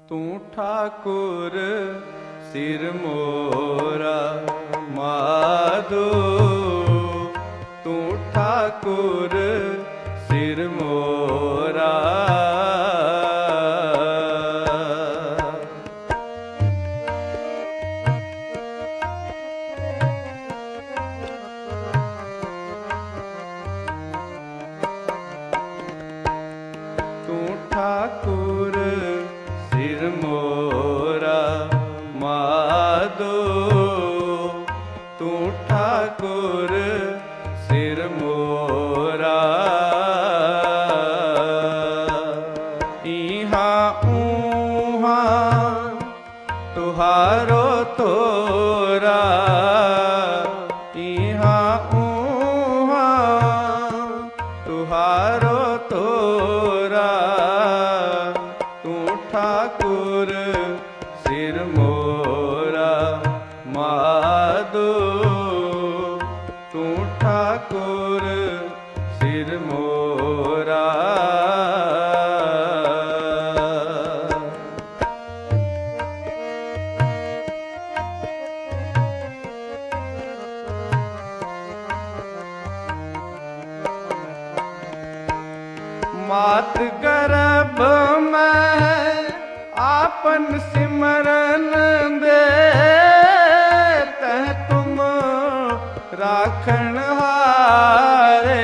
तू ठाकुर सिर मोरा माधो, तू ठाकुर सिर मोरा। तू ठाकुर सिर मोरा माधो, तू ठाकुर सिर मोरा। इहाँ ऊहाँ तुहारो तोरा, इहाँ ऊहाँ तुहारो तोरा। तू ठाकुर सिर मोरा माधो, तू ठाकुर सिर मोरा। मात गर्भ में आपन सिमरन दे, तह तुम राखण हारे।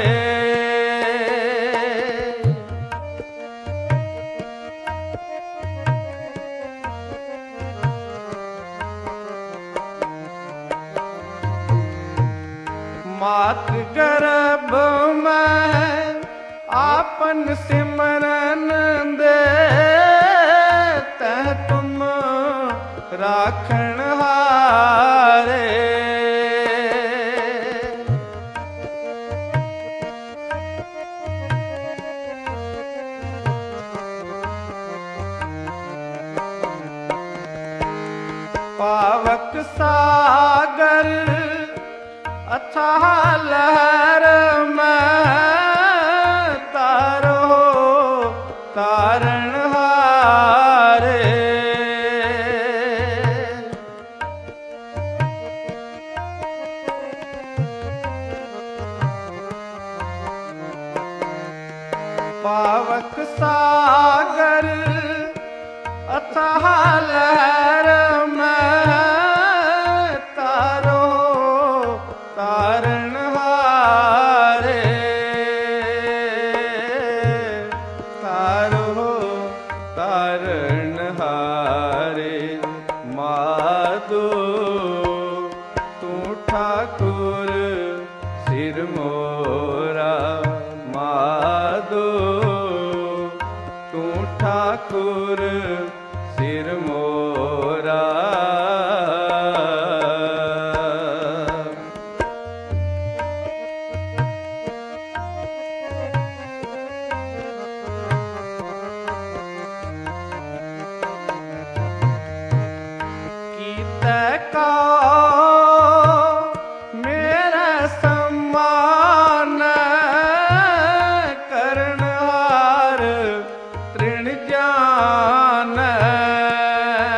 मात गर्भ में आपन सिमरन दे, तह तुम राखण हारे। पावक सागर अथाह लहर में, तारो तारण हारे। पावक सागर अथाह लहर में, तारो तारण हारे। तारो तारण हारे माधो, तू ठाकुर सिर मोरा माधो, तू ठाकुर सिर मोरा। का मेरा सम्मान करणहार तृण ज्ञान।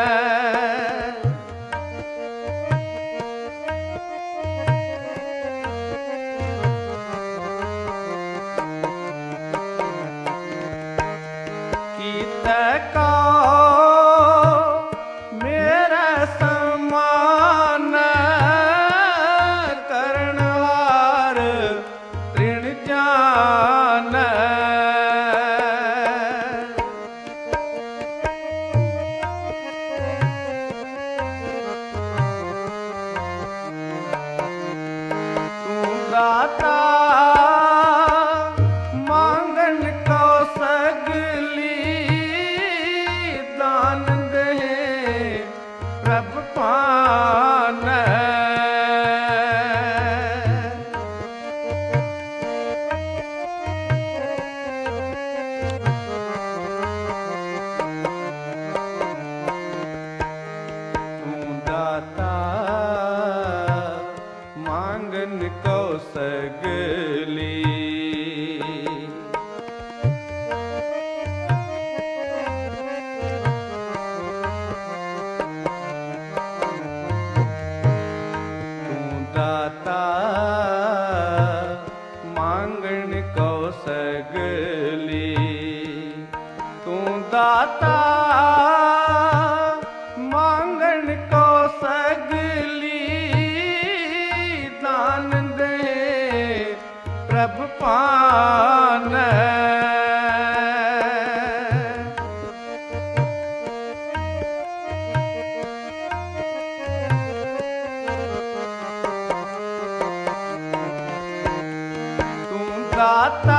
दाता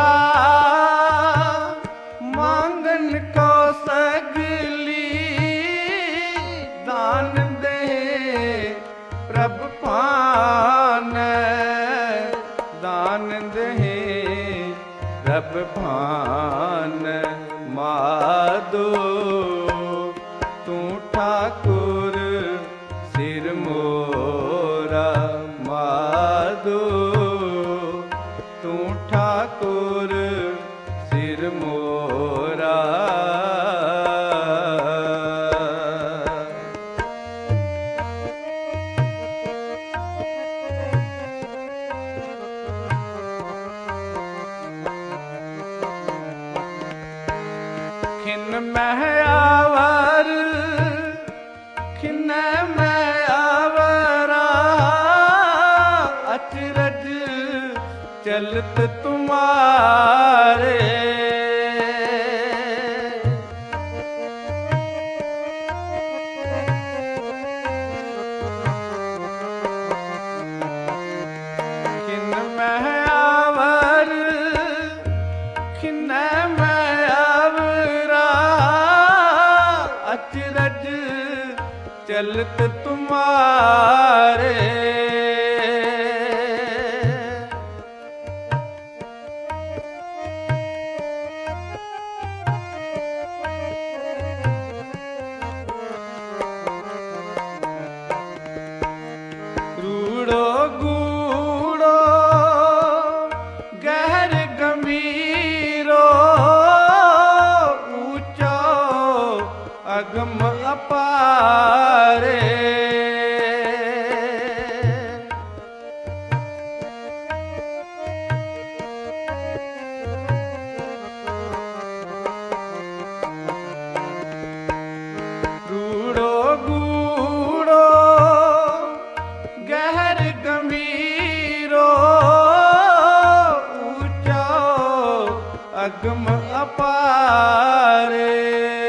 मांगन को सगली दान दे प्रभ भान दान दे प्रभ भान माधो तू ठाकुर सिर मोरा माधो तू ठाकुर सिर मोरा खिन मैं आवर खिन मैं आवरा अचरज चलत तुम्हारे खिन मैं आवर खिन मैं आवरा अचरज चलत तुम्हारे रूड़ो गूड़ो गहर गंभीरो ऊंचो अगम अपारे रूड़ो गूड़ो गहर गंभीरो ऊंचो अगम अपारे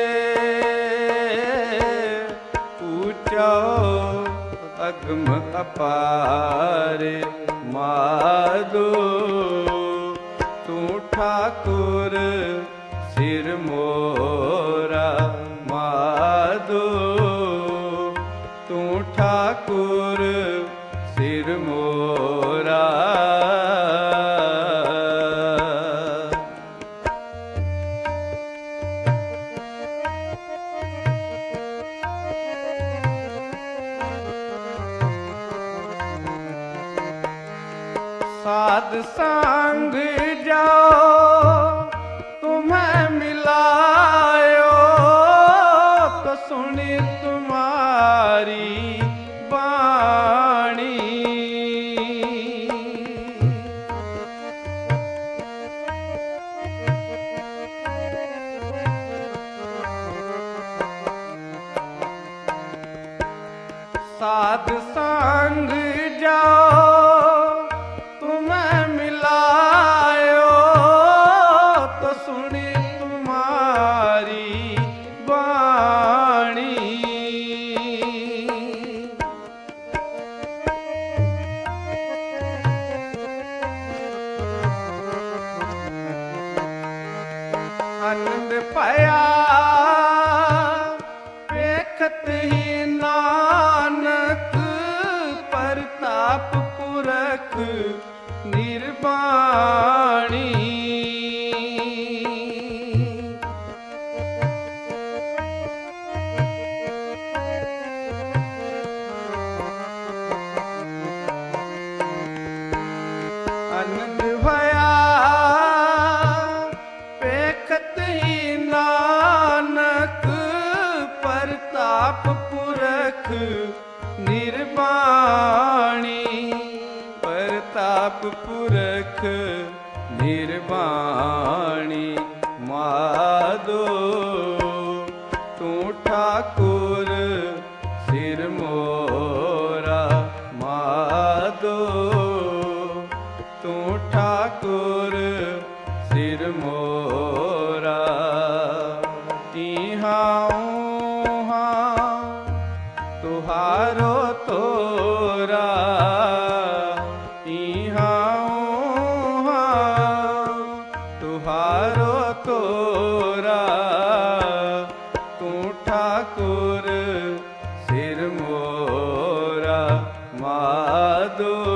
ऊंचो अगम अपारे माधो तू ठाकुर सिर मोरा माधो तू ठाकुर सिर मोरा साध संग जाओ तुम्हें मिलायो तो सुनी तुम्हारी बाणी साध संग जाओ तुम्हें मिलायो तो सुनी तुम्हारी बाणी आनंद पाया देखत ही नानक परताप पुरख निर्वाणी आनंद भया पेखत ही नानक परताप पुरख निर्वाणी परताप पुरख निर्वाणी माधो तू ठाकुर सिर मोरा माधो तू ठाकुर ठाकुर सिर मोरा माधो